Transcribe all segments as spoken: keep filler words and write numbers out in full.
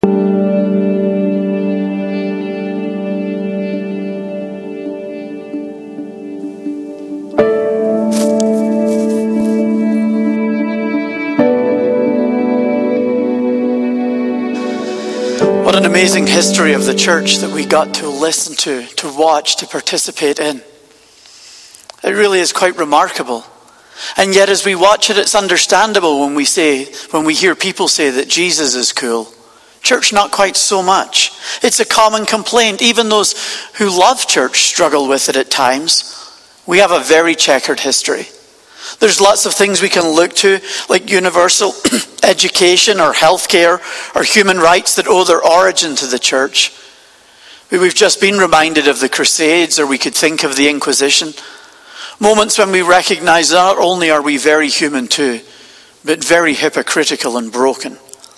What an amazing history of the church that we got to listen to, to watch, to participate in. It really is quite remarkable. And yet as we watch it, it's understandable when we say, when we hear people say that Jesus is cool. Church, not quite so much. It's a common complaint. Even those who love church struggle with it at times. We have a very checkered history. There's lots of things we can look to, like universal education or healthcare or human rights that owe their origin to the church. We've just been reminded of the Crusades, or we could think of the Inquisition. Moments when we recognize not only are we very human too, but very hypocritical and broken.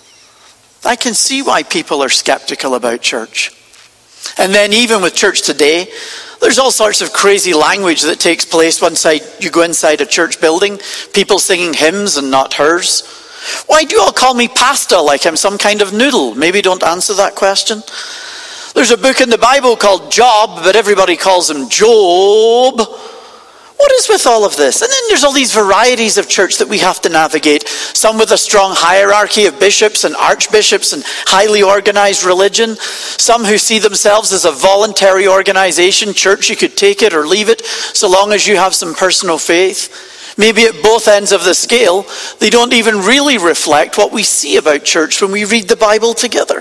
I can see why people are skeptical about church. And then even with church today, there's all sorts of crazy language that takes place one side. You go inside a church building, people singing hymns and not hers. Why do you all call me pasta like I'm some kind of noodle? Maybe don't answer that question. There's a book in the Bible called Job, but everybody calls him Job. What is with all of this? And then there's all these varieties of church that we have to navigate. Some with a strong hierarchy of bishops and archbishops and highly organized religion. Some who see themselves as a voluntary organization. Church, you could take it or leave it so long as you have some personal faith. Maybe at both ends of the scale, they don't even really reflect what we see about church when we read the Bible together.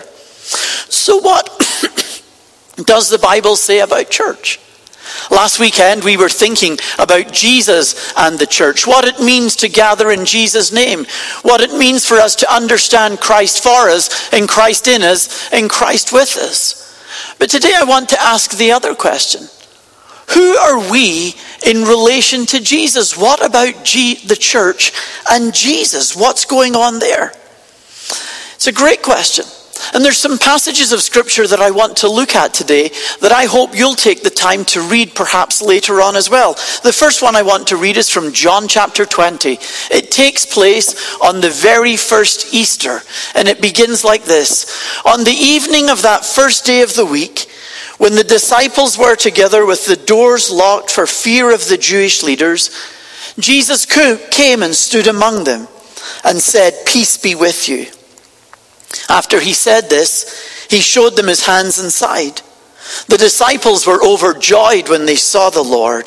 So what does the Bible say about church? Last weekend we were thinking about Jesus and the church, what it means to gather in Jesus' name, what it means for us to understand Christ for us and Christ in us and Christ with us. But today I want to ask the other question. Who are we in relation to Jesus? What about G- the church and Jesus? What's going on there? It's a great question. And there's some passages of scripture that I want to look at today that I hope you'll take the time to read perhaps later on as well. The first one I want to read is from John chapter twenty. It takes place on the very first Easter, and it begins like this. On the evening of that first day of the week, when the disciples were together with the doors locked for fear of the Jewish leaders, Jesus came and stood among them and said, "Peace be with you." After he said this, he showed them his hands and side. The disciples were overjoyed when they saw the Lord.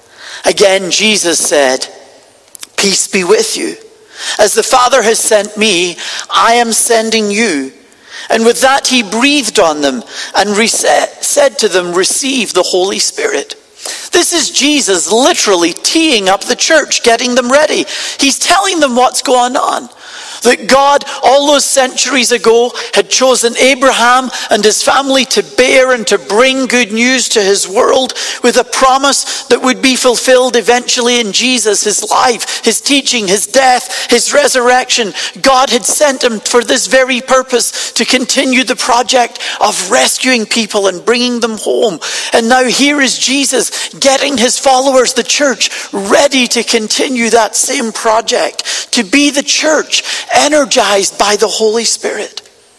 Again, Jesus said, "Peace be with you. As the Father has sent me, I am sending you." And with that, he breathed on them and re- said to them, "Receive the Holy Spirit." This is Jesus literally teeing up the church, getting them ready. He's telling them what's going on. That God, all those centuries ago, had chosen Abraham and his family to bear and to bring good news to his world with a promise that would be fulfilled eventually in Jesus, his life, his teaching, his death, his resurrection. God had sent him for this very purpose, to continue the project of rescuing people and bringing them home. And now here is Jesus getting his followers, the church, ready to continue that same project, to be the church, energized by the Holy Spirit.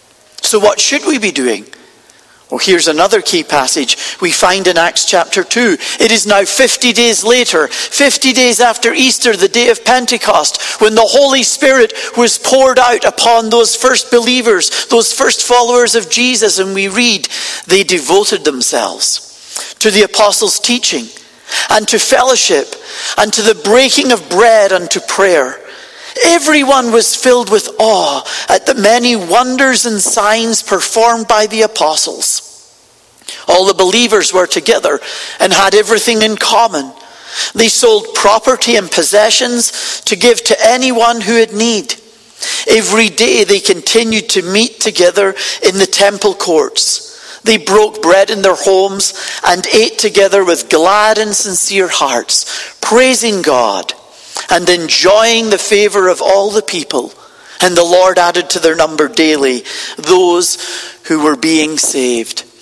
So what should we be doing? Well, here's another key passage we find in Acts chapter two. It is now fifty days later, fifty days after Easter, the day of Pentecost, when the Holy Spirit was poured out upon those first believers, those first followers of Jesus. And we read, they devoted themselves to the apostles' teaching and to fellowship and to the breaking of bread and to prayer. Everyone was filled with awe at the many wonders and signs performed by the apostles. All the believers were together and had everything in common. They sold property and possessions to give to anyone who had need. Every day they continued to meet together in the temple courts. They broke bread in their homes and ate together with glad and sincere hearts, praising God and enjoying the favor of all the people. And the Lord added to their number daily those who were being saved.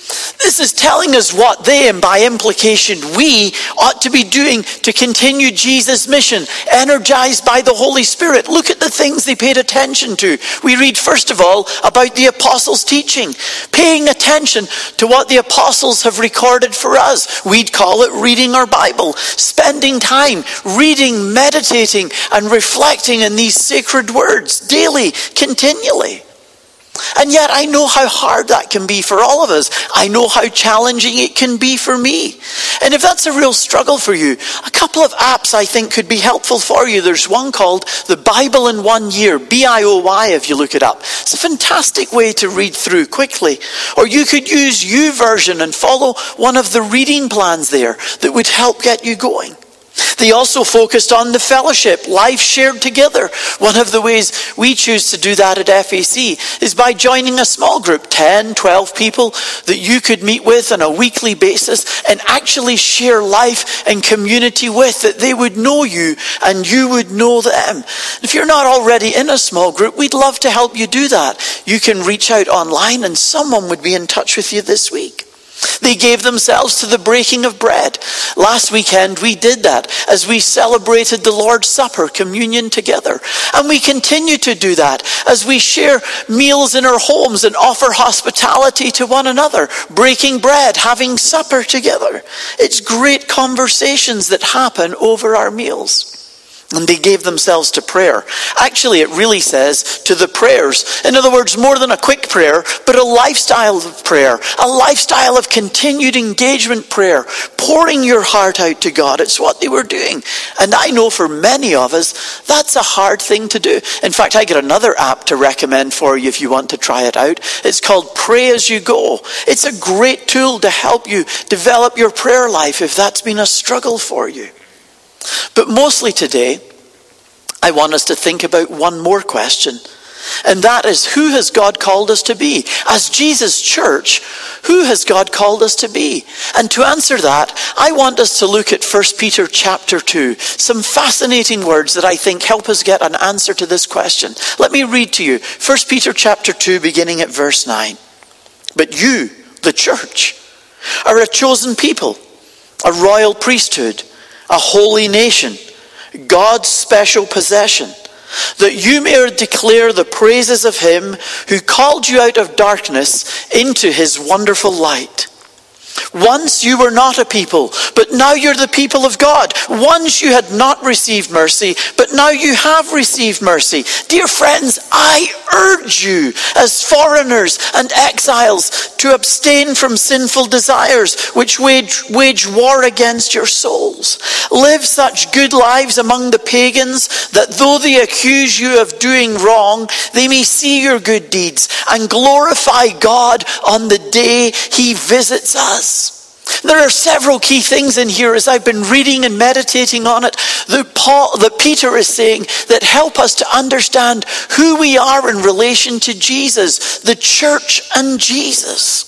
This is telling us what they, and by implication we, ought to be doing to continue Jesus' mission, energized by the Holy Spirit. Look at the things they paid attention to. We read, first of all, about the apostles' teaching, paying attention to what the apostles have recorded for us. We'd call it reading our Bible, spending time reading, meditating, and reflecting in these sacred words daily, continually. And yet I know how hard that can be for all of us. I know how challenging it can be for me. And if that's a real struggle for you, a couple of apps I think could be helpful for you. There's one called The Bible in One Year, B I O Y if you look it up. It's a fantastic way to read through quickly. Or you could use YouVersion and follow one of the reading plans there that would help get you going. They also focused on the fellowship, life shared together. One of the ways we choose to do that at F A C is by joining a small group, ten, twelve people that you could meet with on a weekly basis and actually share life and community with, that they would know you and you would know them. If you're not already in a small group, we'd love to help you do that. You can reach out online and someone would be in touch with you this week. They gave themselves to the breaking of bread. Last weekend we did that as we celebrated the Lord's Supper, communion together. And we continue to do that as we share meals in our homes and offer hospitality to one another, breaking bread, having supper together. It's great conversations that happen over our meals. And they gave themselves to prayer. Actually, it really says to the prayers. In other words, more than a quick prayer, but a lifestyle of prayer. A lifestyle of continued engagement prayer. Pouring your heart out to God. It's what they were doing. And I know for many of us, that's a hard thing to do. In fact, I got another app to recommend for you if you want to try it out. It's called Pray As You Go. It's a great tool to help you develop your prayer life if that's been a struggle for you. But mostly today, I want us to think about one more question. And that is, who has God called us to be? As Jesus' church, who has God called us to be? And to answer that, I want us to look at First Peter chapter two. Some fascinating words that I think help us get an answer to this question. Let me read to you. First Peter chapter two, beginning at verse nine. But you, the church, are a chosen people, a royal priesthood, a holy nation, God's special possession, that you may declare the praises of him who called you out of darkness into his wonderful light. Once you were not a people, but now you're the people of God. Once you had not received mercy, but now you have received mercy. Dear friends, I urge you as foreigners and exiles to abstain from sinful desires which wage, wage war against your souls. Live such good lives among the pagans that though they accuse you of doing wrong, they may see your good deeds and glorify God on the day he visits us. There are several key things in here as I've been reading and meditating on it that Paul, that Peter is saying that help us to understand who we are in relation to Jesus, the church and Jesus.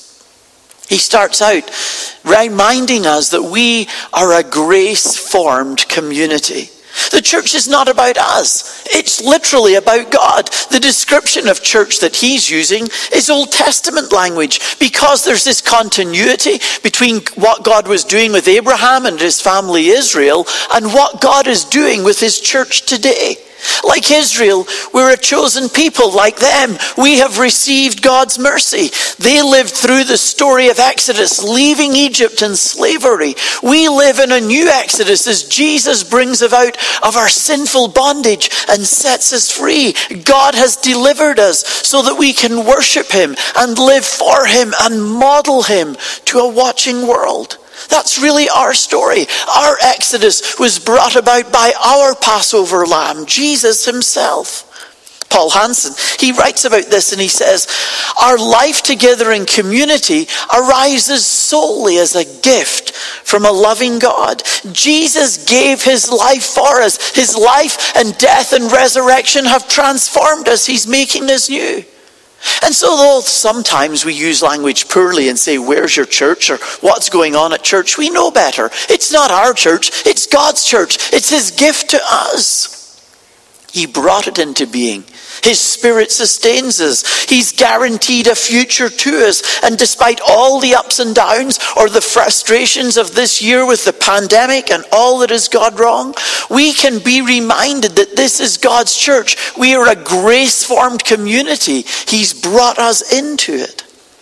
He starts out reminding us that we are a grace-formed community. The church is not about us. It's literally about God. The description of church that he's using is Old Testament language because there's this continuity between what God was doing with Abraham and his family Israel and what God is doing with his church today. Like Israel, we're a chosen people. Like them, we have received God's mercy. They lived through the story of Exodus, leaving Egypt in slavery. We live in a new Exodus as Jesus brings us out of our sinful bondage and sets us free. God has delivered us so that we can worship him and live for him and model him to a watching world. That's really our story. Our Exodus was brought about by our Passover lamb, Jesus himself. Paul Hansen, he writes about this and he says, our life together in community arises solely as a gift from a loving God. Jesus gave his life for us. His life and death and resurrection have transformed us. He's making us new. And so though sometimes we use language poorly and say, where's your church? Or what's going on at church? We know better. It's not our church. It's God's church. It's his gift to us. He brought it into being His Spirit sustains us. He's guaranteed a future to us. And despite all the ups and downs or the frustrations of this year with the pandemic and all that has gone wrong, we can be reminded that this is God's church. We are a grace-formed community. He's brought us into it.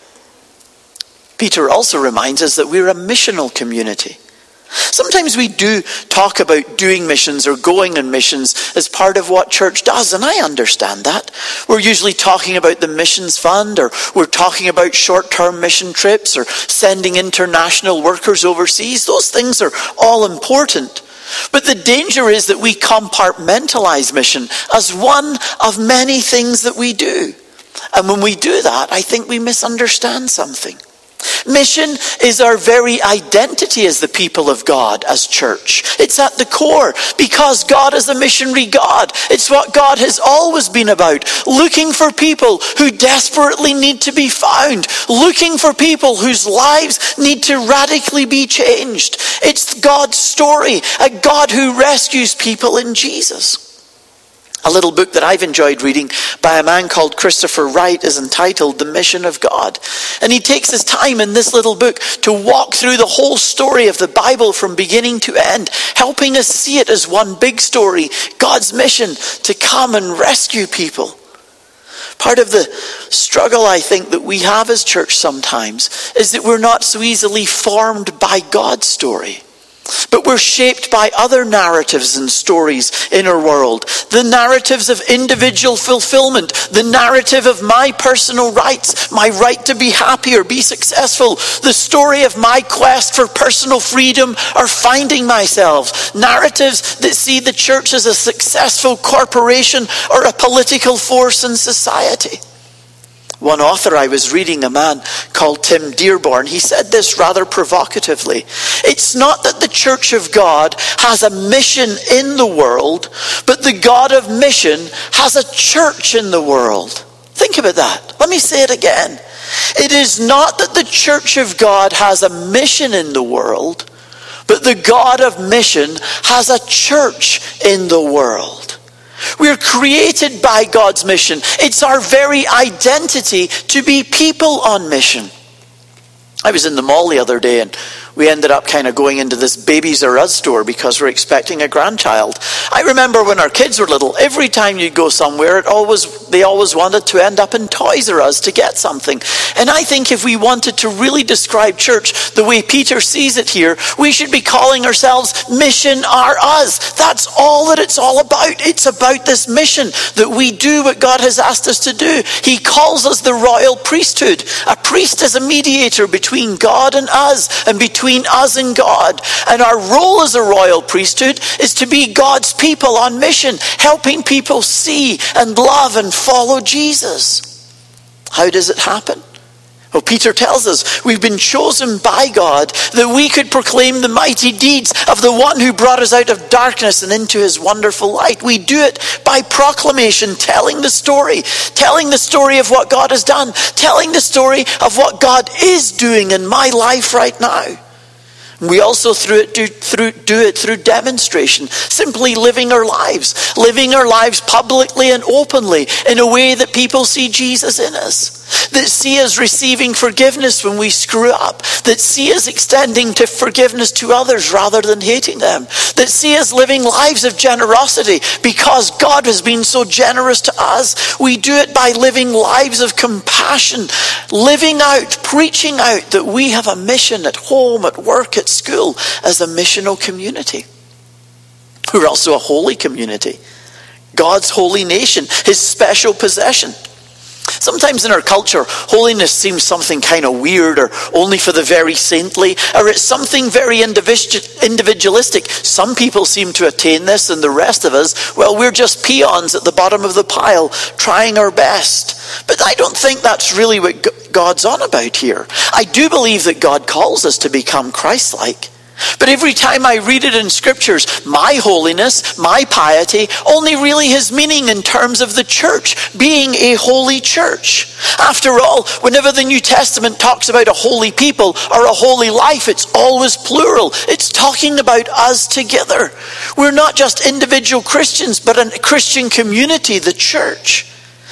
Peter also reminds us that we're a missional community. Sometimes we do talk about doing missions or going on missions as part of what church does, and I understand that. We're usually talking about the missions fund, or we're talking about short-term mission trips, or sending international workers overseas. Those things are all important. But the danger is that we compartmentalize mission as one of many things that we do. And when we do that, I think we misunderstand something. Mission is our very identity as the people of God, as church. It's at the core because God is a missionary God. It's what God has always been about. Looking for people who desperately need to be found. Looking for people whose lives need to radically be changed. It's God's story, a God who rescues people in Jesus. A little book that I've enjoyed reading by a man called Christopher Wright is entitled The Mission of God. And he takes his time in this little book to walk through the whole story of the Bible from beginning to end, helping us see it as one big story, God's mission to come and rescue people. Part of the struggle, I think, that we have as church sometimes is that we're not so easily formed by God's story. But we're shaped by other narratives and stories in our world. The narratives of individual fulfillment. The narrative of my personal rights. My right to be happy or be successful. The story of my quest for personal freedom or finding myself. Narratives that see the church as a successful corporation or a political force in society. One author I was reading, a man called Tim Dearborn, he said this rather provocatively. It's not that the Church of God has a mission in the world, but the God of mission has a church in the world. Think about that. Let me say it again. It is not that the Church of God has a mission in the world, but the God of mission has a church in the world. We're created by God's mission. It's our very identity to be people on mission. I was in the mall the other day and we ended up kind of going into this Babies R Us store because we're expecting a grandchild. I remember when our kids were little, every time you go somewhere, it always they always wanted to end up in Toys R Us to get something. And I think if we wanted to really describe church the way Peter sees it here, we should be calling ourselves Mission R Us. That's all that it's all about. It's about this mission that we do what God has asked us to do. He calls us the royal priesthood. A priest is a mediator between God and us, and between Between us and God. And our role as a royal priesthood is to be God's people on mission, helping people see and love and follow Jesus. How does it happen? Well, Peter tells us we've been chosen by God that we could proclaim the mighty deeds of the one who brought us out of darkness and into his wonderful light. We do it by proclamation, telling the story, telling the story of what God has done, telling the story of what God is doing in my life right now. We also through it, do, through, do it through demonstration, simply living our lives, living our lives publicly and openly in a way that people see Jesus in us, that see us receiving forgiveness when we screw up, that see us extending to forgiveness to others rather than hating them, that see us living lives of generosity because God has been so generous to us. We do it by living lives of compassion, living out, preaching out that we have a mission at home, at work, at school, as a missional community. We're also a holy community. God's holy nation, his special possession. Sometimes in our culture, holiness seems something kind of weird or only for the very saintly, or it's something very individualistic. Some people seem to attain this and the rest of us, well, we're just peons at the bottom of the pile trying our best. But I don't think that's really what God's on about here. I do believe that God calls us to become Christ-like. But every time I read it in scriptures, my holiness, my piety, only really has meaning in terms of the church being a holy church. After all, whenever the New Testament talks about a holy people or a holy life, it's always plural. It's talking about us together. We're not just individual Christians, but a Christian community, the church.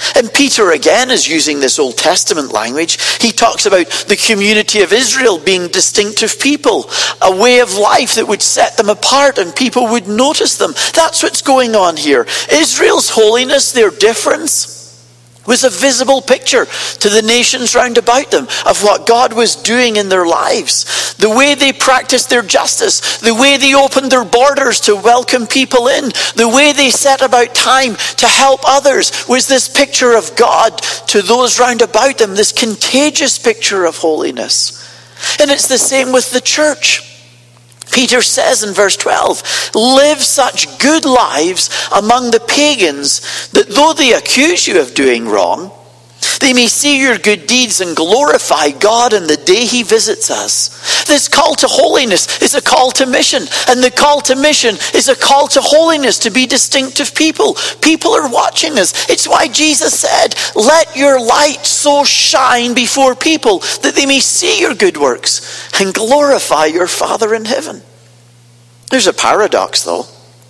And Peter again is using this Old Testament language. He talks about the community of Israel being distinctive people, a way of life that would set them apart and people would notice them. That's what's going on here. Israel's holiness, their difference, was a visible picture to the nations round about them of what God was doing in their lives. The way they practiced their justice, the way they opened their borders to welcome people in, the way they set about time to help others was this picture of God to those round about them, this contagious picture of holiness. And it's the same with the church. Peter says in verse twelve, live such good lives among the pagans that though they accuse you of doing wrong, they may see your good deeds and glorify God in the day he visits us. This call to holiness is a call to mission, and the call to mission is a call to holiness, to be distinctive people. People are watching us. It's why Jesus said, let your light so shine before people that they may see your good works and glorify your Father in heaven. There's a paradox though.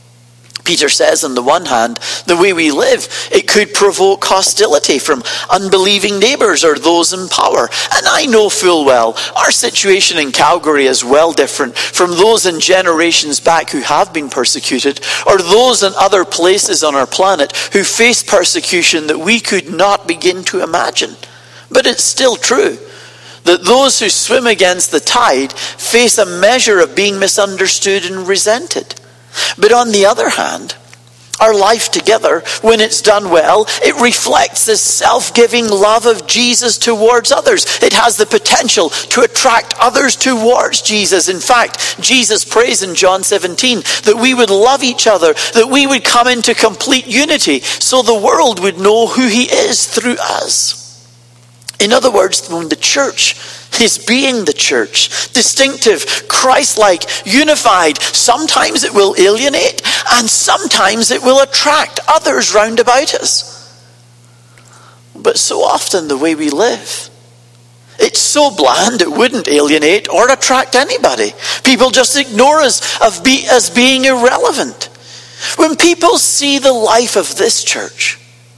Peter says, on the one hand, the way we live, it could provoke hostility from unbelieving neighbours or those in power. And I know full well, our situation in Calgary is well different from those in generations back who have been persecuted, or those in other places on our planet who face persecution that we could not begin to imagine. But it's still true that those who swim against the tide face a measure of being misunderstood and resented. But on the other hand, our life together, when it's done well, it reflects this self-giving love of Jesus towards others. It has the potential to attract others towards Jesus. In fact, Jesus prays in John seventeen that we would love each other, that we would come into complete unity so the world would know who he is through us. In other words, when the church is being the church, distinctive, Christ-like, unified, sometimes it will alienate and sometimes it will attract others round about us. But so often the way we live, it's so bland it wouldn't alienate or attract anybody. People just ignore us of be, as being irrelevant. When people see the life of this church,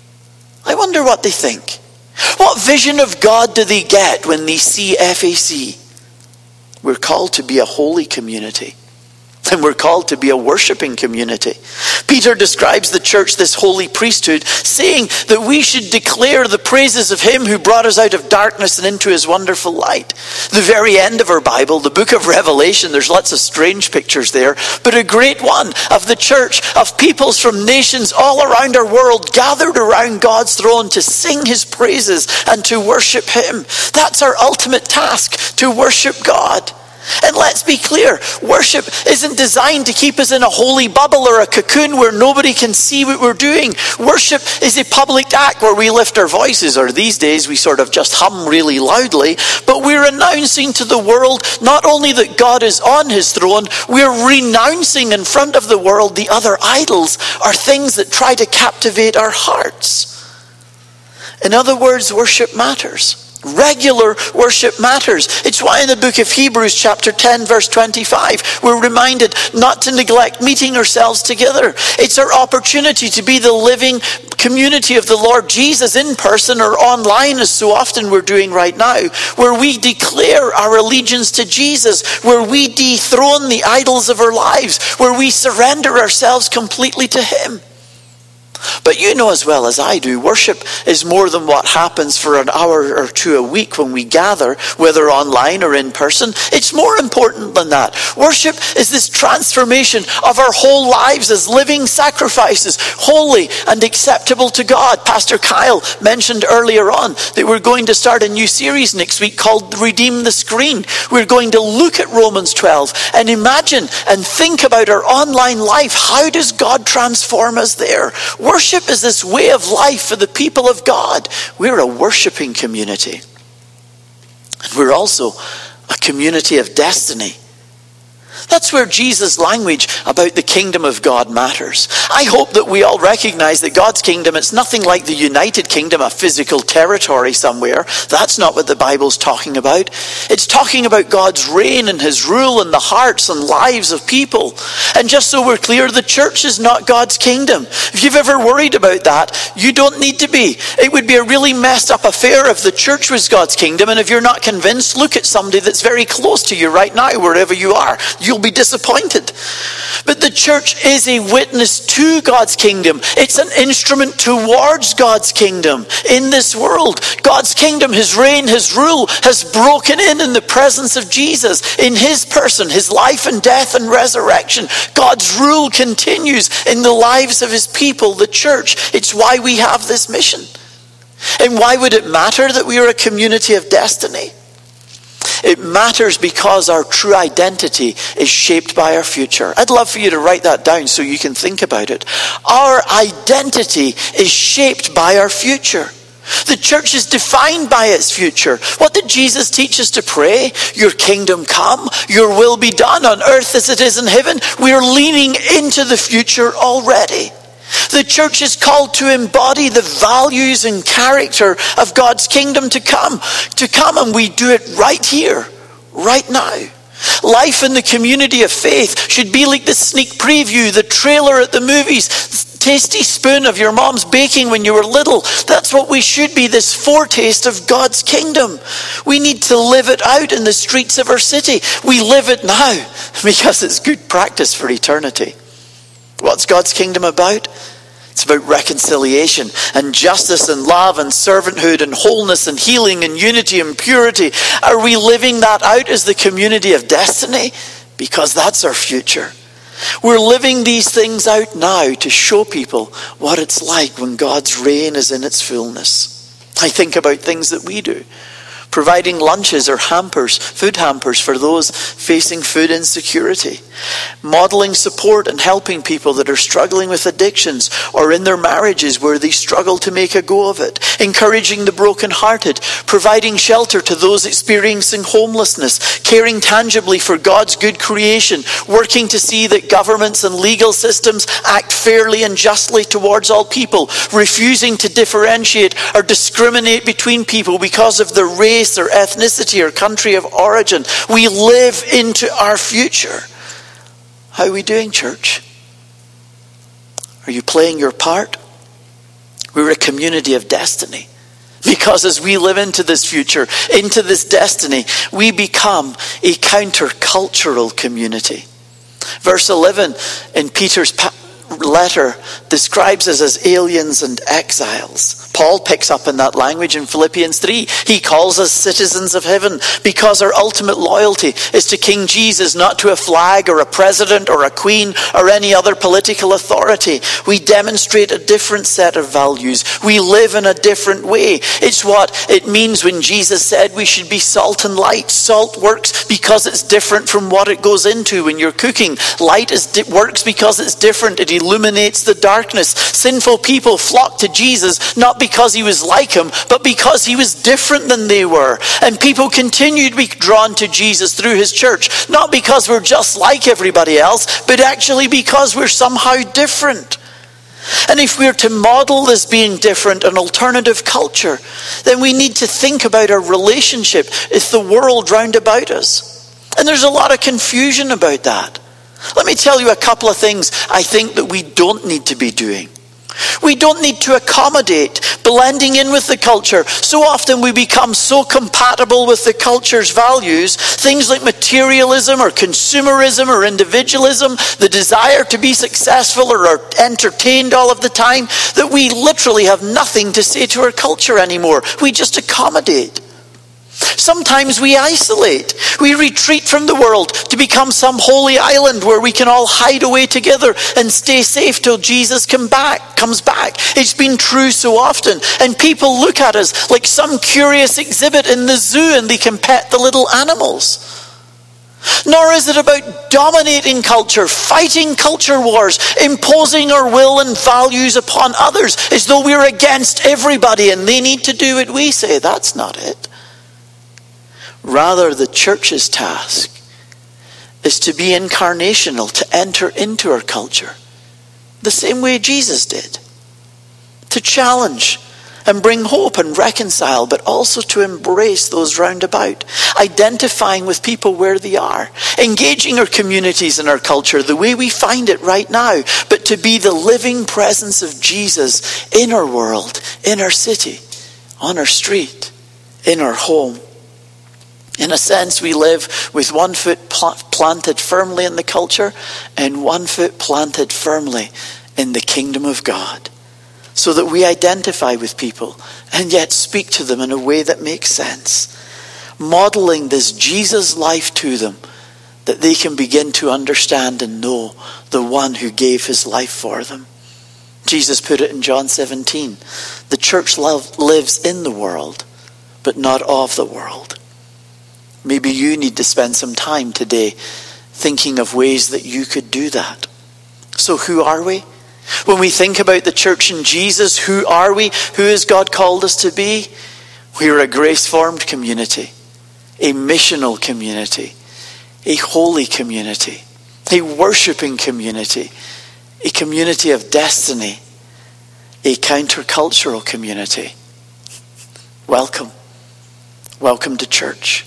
I wonder what they think. What vision of God do they get when they see F A C? We're called to be a holy community. And we're called to be a worshiping community. Peter describes the church, this holy priesthood, saying that we should declare the praises of him who brought us out of darkness and into his wonderful light. The very end of our Bible, the book of Revelation, there's lots of strange pictures there, but a great one of the church, of peoples from nations all around our world gathered around God's throne to sing his praises and to worship him. That's our ultimate task, to worship God. And let's be clear, worship isn't designed to keep us in a holy bubble or a cocoon where nobody can see what we're doing. Worship is a public act where we lift our voices, or these days we sort of just hum really loudly, but we're announcing to the world not only that God is on his throne, we're renouncing in front of the world the other idols or things that try to captivate our hearts. In other words, worship matters. Regular worship matters. It's why in the book of Hebrews chapter ten verse twenty-five we're reminded not to neglect meeting ourselves together. It's our opportunity to be the living community of the Lord Jesus in person or online, as so often we're doing right now, where we declare our allegiance to Jesus, where we dethrone the idols of our lives, where we surrender ourselves completely to him. But you know as well as I do, worship is more than what happens for an hour or two a week when we gather, whether online or in person. It's more important than that. Worship is this transformation of our whole lives as living sacrifices, holy and acceptable to God. Pastor Kyle mentioned earlier on that we're going to start a new series next week called Redeem the Screen. We're going to look at Romans twelve and imagine and think about our online life. How does God transform us there? Worship is this way of life for the people of God. We're a worshiping community. And we're also a community of destiny. That's where Jesus' language about the kingdom of God matters. I hope that we all recognize that God's kingdom, it's nothing like the United Kingdom, a physical territory somewhere. That's not what the Bible's talking about. It's talking about God's reign and his rule in the hearts and lives of people. And just so we're clear, the church is not God's kingdom. If you've ever worried about that, you don't need to be. It would be a really messed up affair if the church was God's kingdom. And if you're not convinced, look at somebody that's very close to you right now, wherever you are. You'll be disappointed. But the church is a witness to God's kingdom. It's an instrument towards God's kingdom in this world. God's kingdom, his reign, his rule has broken in in the presence of Jesus, in his person, his life and death and resurrection. God's rule continues in the lives of his people, the church. It's why we have this mission. And why would it matter that we are a community of destiny? It matters because our true identity is shaped by our future. I'd love for you to write that down so you can think about it. Our identity is shaped by our future. The church is defined by its future. What did Jesus teach us to pray? Your kingdom come, your will be done on earth as it is in heaven. We're leaning into the future already. The church is called to embody the values and character of God's kingdom to come. To come, and we do it right here, right now. Life in the community of faith should be like the sneak preview, the trailer at the movies, the tasty spoon of your mom's baking when you were little. That's what we should be, this foretaste of God's kingdom. We need to live it out in the streets of our city. We live it now because it's good practice for eternity. What's God's kingdom about? It's about reconciliation and justice and love and servanthood and wholeness and healing and unity and purity. Are we living that out as the community of destiny? Because that's our future. We're living these things out now to show people what it's like when God's reign is in its fullness. I think about things that we do. Providing lunches or hampers, food hampers for those facing food insecurity. Modeling support and helping people that are struggling with addictions or in their marriages where they struggle to make a go of it. Encouraging the brokenhearted. Providing shelter to those experiencing homelessness. Caring tangibly for God's good creation. Working to see that governments and legal systems act fairly and justly towards all people. Refusing to differentiate or discriminate between people because of their race or ethnicity or country of origin. We live into our future. How are we doing, church? Are you playing your part? We're a community of destiny. Because as we live into this future, into this destiny, we become a countercultural community. Verse eleven in Peter's letter describes us as aliens and exiles. Paul picks up in that language in Philippians three. He calls us citizens of heaven because our ultimate loyalty is to King Jesus, not to a flag or a president or a queen or any other political authority. We demonstrate a different set of values. We live in a different way. It's what it means when Jesus said we should be salt and light. Salt works because it's different from what it goes into when you're cooking. Light is di- works because it's different. It illuminates the darkness. Sinful people flocked to Jesus not because he was like him, but because he was different than they were. And people continue to be drawn to Jesus through his church, not because we're just like everybody else, but actually because we're somehow different. And if we're to model this being different, an alternative culture, then we need to think about our relationship with the world round about us. And there's a lot of confusion about that. Let me tell you a couple of things I think that we don't need to be doing. We don't need to accommodate blending in with the culture. So often we become so compatible with the culture's values, things like materialism or consumerism or individualism, the desire to be successful or are entertained all of the time, that we literally have nothing to say to our culture anymore. We just accommodate. Sometimes we isolate. We retreat from the world to become some holy island where we can all hide away together and stay safe till Jesus come back, comes back. It's been true so often. And people look at us like some curious exhibit in the zoo and they can pet the little animals. Nor is it about dominating culture, fighting culture wars, imposing our will and values upon others as though we're against everybody and they need to do what we say. That's not it. Rather, the church's task is to be incarnational, to enter into our culture, the same way Jesus did. To challenge and bring hope and reconcile, but also to embrace those round about, identifying with people where they are, engaging our communities and our culture the way we find it right now, but to be the living presence of Jesus in our world, in our city, on our street, in our home. In a sense, we live with one foot pl- planted firmly in the culture and one foot planted firmly in the kingdom of God, so that we identify with people and yet speak to them in a way that makes sense, modeling this Jesus life to them, that they can begin to understand and know the one who gave his life for them. Jesus put it in John seventeen, the church love lives in the world, but not of the world. Maybe you need to spend some time today thinking of ways that you could do that. So who are we? When we think about the church and Jesus, who are we? Who has God called us to be? We are a grace-formed community, a missional community, a holy community, a worshiping community, a community of destiny, a countercultural community. Welcome. Welcome to church.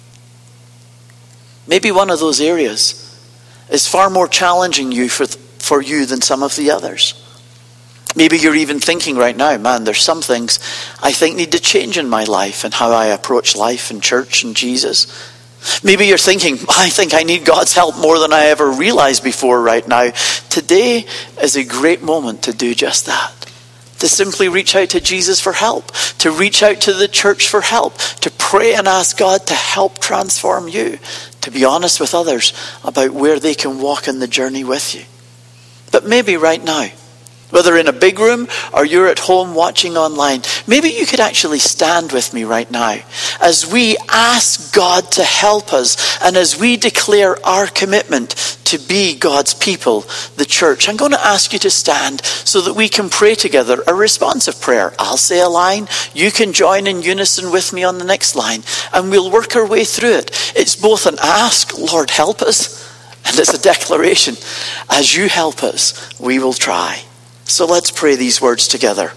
Maybe one of those areas is far more challenging you for for you than some of the others. Maybe you're even thinking right now, man, there's some things I think need to change in my life and how I approach life and church and Jesus. Maybe you're thinking, I think I need God's help more than I ever realized before right now. Today is a great moment to do just that. To simply reach out to Jesus for help, to reach out to the church for help, to pray and ask God to help transform you, to be honest with others about where they can walk in the journey with you. But maybe right now, whether in a big room or you're at home watching online, maybe you could actually stand with me right now as we ask God to help us and as we declare our commitment to be God's people, the church. I'm going to ask you to stand so that we can pray together a responsive prayer. I'll say a line, you can join in unison with me on the next line, and we'll work our way through it. It's both an ask, Lord help us, and it's a declaration. As you help us, we will try. So let's pray these words together.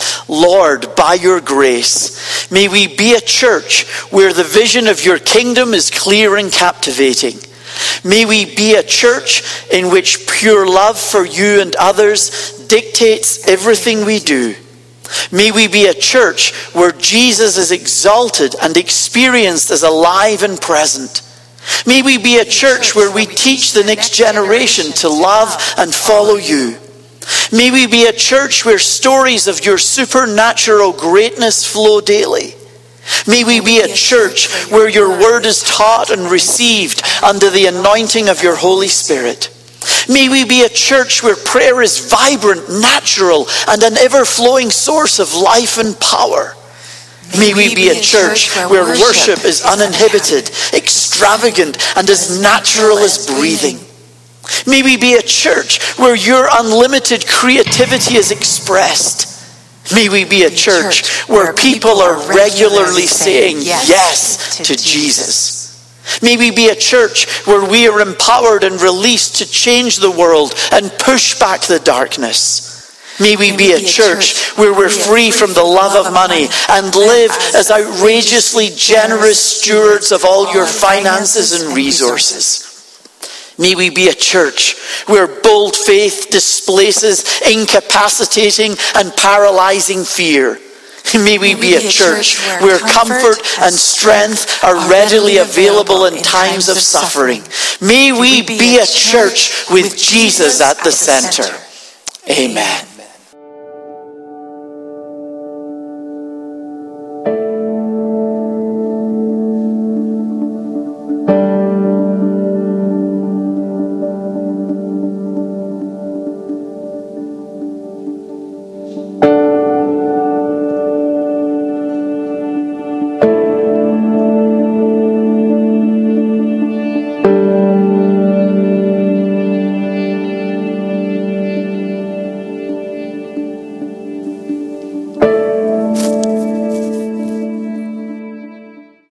Lord, by your grace, may we be a church where the vision of your kingdom is clear and captivating. May we be a church in which pure love for you and others dictates everything we do. May we be a church where Jesus is exalted and experienced as alive and present. May we be a church where we teach the next generation to love and follow you. May we be a church where stories of your supernatural greatness flow daily. May we be a church where your word is taught and received under the anointing of your Holy Spirit. May we be a church where prayer is vibrant, natural, and an ever-flowing source of life and power. May we be a church where worship is uninhibited, extravagant, and as natural as breathing. May we be a church where your unlimited creativity is expressed. May we be a church where people are regularly saying yes to Jesus. May we be a church where we are empowered and released to change the world and push back the darkness. May we be a church where we're free from the love of money and live as outrageously generous stewards of all your finances and resources. May we be a church where bold faith displaces incapacitating and paralyzing fear. May we be a church where comfort and strength are readily available in times of suffering. May we be a church with Jesus at the center. Amen.